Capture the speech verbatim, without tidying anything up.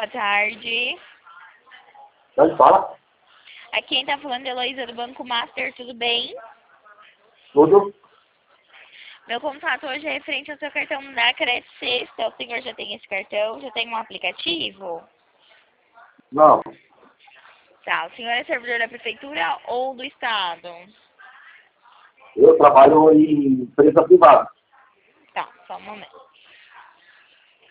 boa tarde. Pode falar? Aqui quem tá falando é Heloísa do Banco Master, tudo bem? Tudo? Meu contato hoje é referente ao seu cartão da Crédito Sexta. O senhor já tem esse cartão? Já tem um aplicativo? Não. Tá, o senhor é servidor da prefeitura ou do estado? Eu trabalho em empresa privada. Tá, só um momento.